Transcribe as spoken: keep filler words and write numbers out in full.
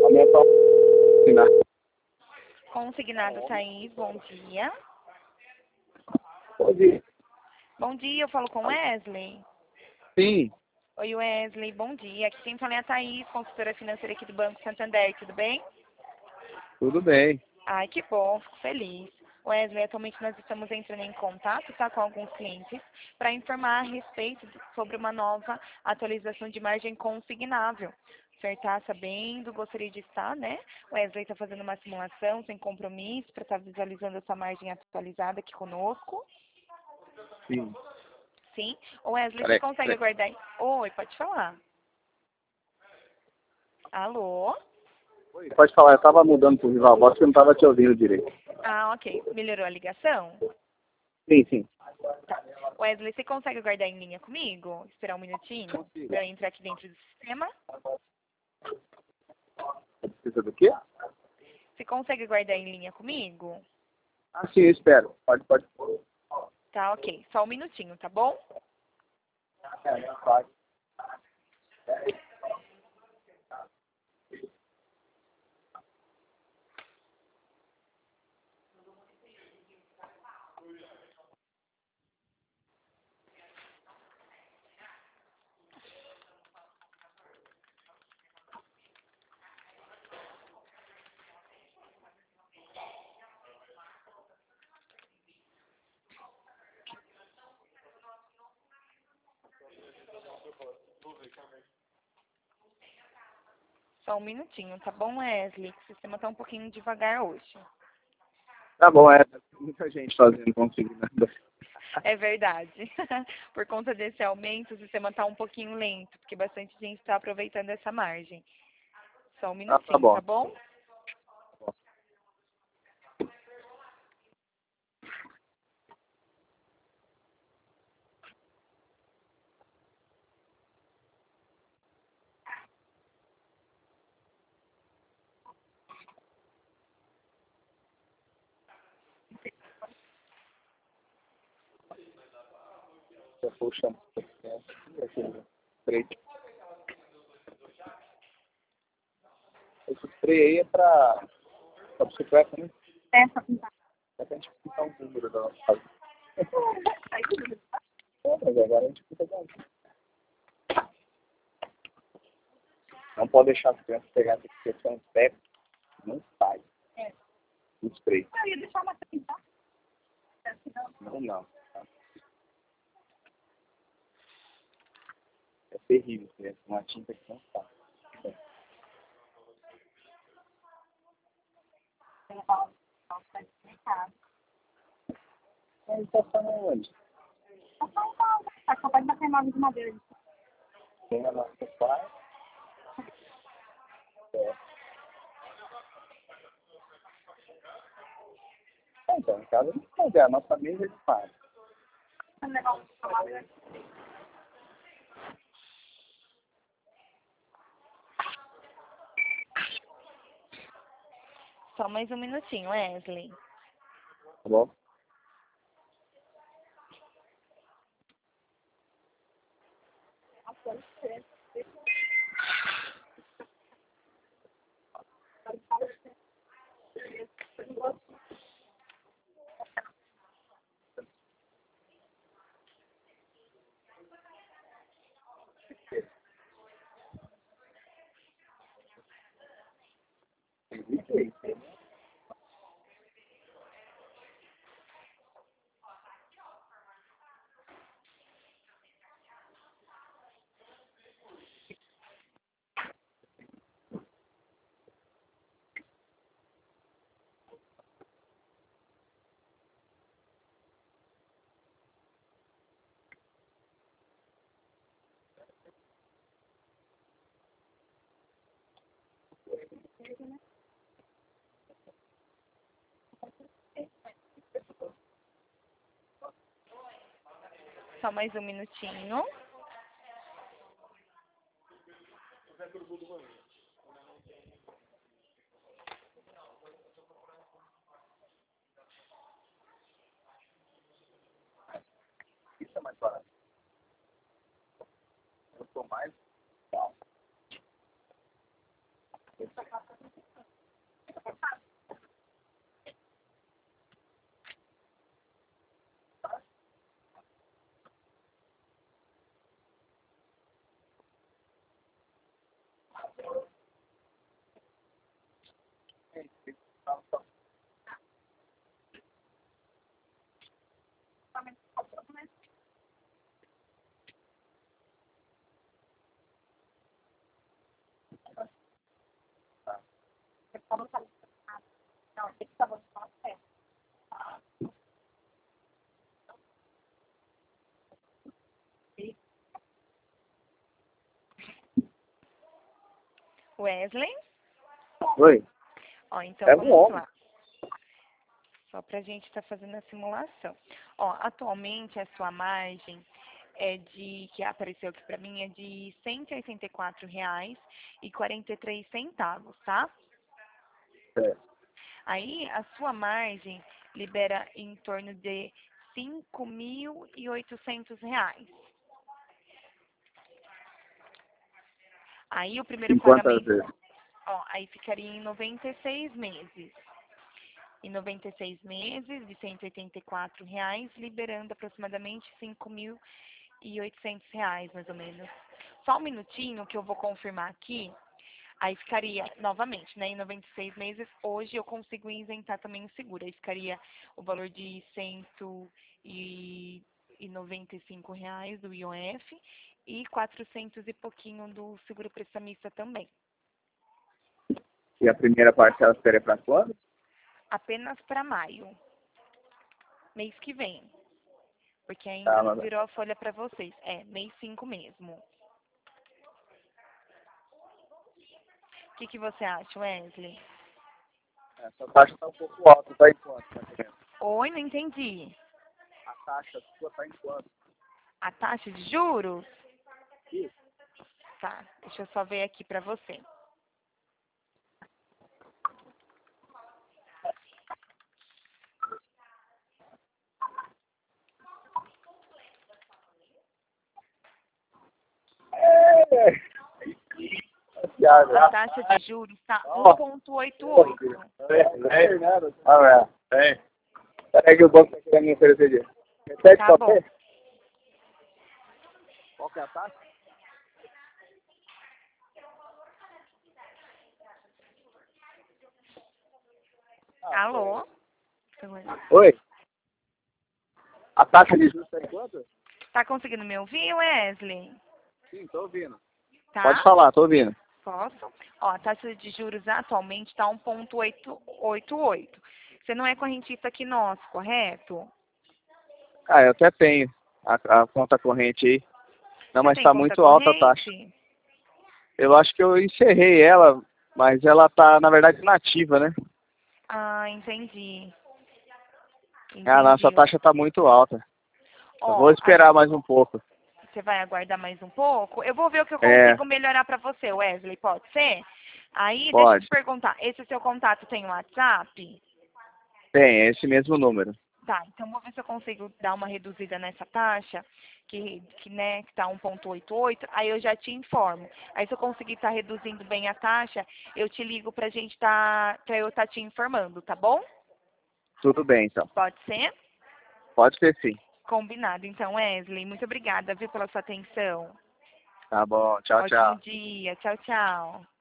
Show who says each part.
Speaker 1: A minha tá consignado.
Speaker 2: Consignado Thaís, bom dia.
Speaker 1: Bom dia.
Speaker 2: Bom dia, eu falo com Wesley.
Speaker 1: Sim,
Speaker 2: Oi, Wesley, bom dia. Aqui quem fala é a Thaís, consultora financeira aqui do Banco Santander, tudo bem?
Speaker 1: tudo bem.
Speaker 2: Ai, que bom, fico feliz. Wesley, atualmente nós estamos entrando em contato, tá, com alguns clientes para informar a respeito de- sobre uma nova atualização de margem consignável. O senhor está sabendo, gostaria de estar, né? O Wesley está fazendo uma simulação sem compromisso para estar visualizando essa margem atualizada aqui conosco.
Speaker 1: Sim.
Speaker 2: Sim. O Wesley, você
Speaker 1: Peraí,
Speaker 2: consegue
Speaker 1: peraí.
Speaker 2: aguardar? Oi, pode falar. Alô?
Speaker 1: Pode falar, eu estava mudando pro Viva Voz que eu não estava te ouvindo direito.
Speaker 2: Ah, ok. Melhorou a ligação?
Speaker 1: Sim, sim.
Speaker 2: Tá. Wesley, você consegue aguardar em linha comigo? Esperar um minutinho
Speaker 1: Consigo.
Speaker 2: para eu entrar aqui dentro do sistema?
Speaker 1: Precisa do quê?
Speaker 2: Você consegue aguardar em linha comigo?
Speaker 1: Ah, sim, eu espero. Pode, pode.
Speaker 2: Tá, ok. Só um minutinho, tá bom?
Speaker 1: É, pode.
Speaker 2: Só um minutinho, tá bom, Wesley? O sistema tá um pouquinho devagar hoje.
Speaker 1: Tá bom, é. Tem muita gente fazendo consignado.
Speaker 2: É verdade. Por conta desse aumento, o sistema tá um pouquinho lento, porque bastante gente está aproveitando essa margem. Só um
Speaker 1: Ah, tá
Speaker 2: minutinho,
Speaker 1: bom.
Speaker 2: tá bom?
Speaker 1: Eu vou chamar. Spray. Esse spray aí é pra, pra bicicleta, né?
Speaker 3: É, pra pintar.
Speaker 1: É pra gente pintar um número da nossa casa. É, mas agora a gente pinta de Não pode deixar as crianças pegar essa questão de pé. Não sai.
Speaker 3: É.
Speaker 1: O spray.
Speaker 3: Eu ia deixar uma pintar.
Speaker 1: Não, não. É terrível, né? Uma tinta que não sai. Ele tá falando onde?
Speaker 3: Tá capaz de bater nove de madeira.
Speaker 1: Tem a nossa pai. É. Então, em casa a gente pode. A nossa mesa é de faz.
Speaker 3: Vamos levar um pra madeira.
Speaker 2: Só mais um minutinho, Wesley.
Speaker 1: Tá bom?
Speaker 2: Só mais um minutinho.
Speaker 1: Isso é mais barato. Eu sou mais. Tá.
Speaker 2: Wesley?
Speaker 1: Oi.
Speaker 2: Ó, então
Speaker 1: É um
Speaker 2: vamos
Speaker 1: homem.
Speaker 2: lá. Só pra gente estar fazendo a simulação. Ó, atualmente a sua margem é de, que apareceu aqui pra mim, é de cento e oitenta e quatro reais e quarenta e três centavos, tá?
Speaker 1: Certo.
Speaker 2: Aí a sua margem libera em torno de cinco mil e oitocentos reais. Aí o primeiro
Speaker 1: Em quantas
Speaker 2: pagamento,
Speaker 1: vezes?
Speaker 2: ó, aí ficaria em noventa e seis meses. Em noventa e seis meses, de cento e oitenta e quatro reais, liberando aproximadamente cinco mil e oitocentos reais, mais ou menos. Só um minutinho que eu vou confirmar aqui. Aí ficaria, novamente, né, em noventa e seis meses, hoje eu consigo isentar também o seguro. Aí ficaria o valor de cento e noventa e cinco reais do I O F e quatrocentos e pouquinho do seguro prestamista também.
Speaker 1: E a primeira parcela seria para quando?
Speaker 2: Apenas para maio, mês que vem. Porque ainda
Speaker 1: Tá,
Speaker 2: não
Speaker 1: mas...
Speaker 2: virou a folha para vocês. É, mês cinco mesmo. O que, que você acha, Wesley?
Speaker 1: Essa taxa está um pouco alta, tá em quanto? mais ou menos?
Speaker 2: Oi, não entendi.
Speaker 1: A taxa sua está em quanto?
Speaker 2: A taxa de juros?
Speaker 1: Isso.
Speaker 2: Tá, deixa eu só ver aqui para você.
Speaker 1: É.
Speaker 2: A taxa de juros está um ponto oitenta e oito.
Speaker 1: Ah, é. É. Peraí que o banco está querendo me oferecer dinheiro. Repete
Speaker 2: Tá
Speaker 1: qual
Speaker 2: bom.
Speaker 1: é? Qual que é a taxa?
Speaker 2: Alô?
Speaker 1: Oi? A taxa de juros está em quanto?
Speaker 2: Tá conseguindo me ouvir, Wesley?
Speaker 1: Sim, tô ouvindo.
Speaker 2: Tá?
Speaker 1: Pode falar, tô ouvindo.
Speaker 2: Posso? Ó, a taxa de juros atualmente está um ponto oitenta e oito. Você não é correntista aqui nosso, correto?
Speaker 1: Ah, eu até tenho a, a conta corrente aí. Não,
Speaker 2: Você
Speaker 1: mas
Speaker 2: tem
Speaker 1: está
Speaker 2: conta
Speaker 1: muito alta a taxa.
Speaker 2: corrente?
Speaker 1: Eu acho que eu encerrei ela, mas ela tá, na verdade, inativa, né?
Speaker 2: Ah, entendi.
Speaker 1: Ah, a nossa
Speaker 2: Entendi.
Speaker 1: taxa tá muito alta. Eu
Speaker 2: Ó,
Speaker 1: vou esperar
Speaker 2: a-
Speaker 1: mais um pouco.
Speaker 2: você vai aguardar mais um pouco? Eu vou ver o que eu
Speaker 1: É,
Speaker 2: consigo melhorar para você, Wesley, pode ser? Aí, deixa eu
Speaker 1: pode.
Speaker 2: te perguntar, esse seu contato tem um WhatsApp?
Speaker 1: Tem, é esse mesmo número.
Speaker 2: Tá, então vou ver se eu consigo dar uma reduzida nessa taxa, que, que né, que tá um ponto oitenta e oito, aí eu já te informo. Aí se eu conseguir estar reduzindo bem a taxa, eu te ligo pra gente tá, pra eu estar te informando, tá bom?
Speaker 1: Tudo bem, então.
Speaker 2: Pode ser?
Speaker 1: Pode ser sim.
Speaker 2: Combinado, então, Wesley. Muito obrigada, viu, pela sua atenção.
Speaker 1: Tá bom. Tchau, tchau.
Speaker 2: Ótimo dia. Tchau, tchau.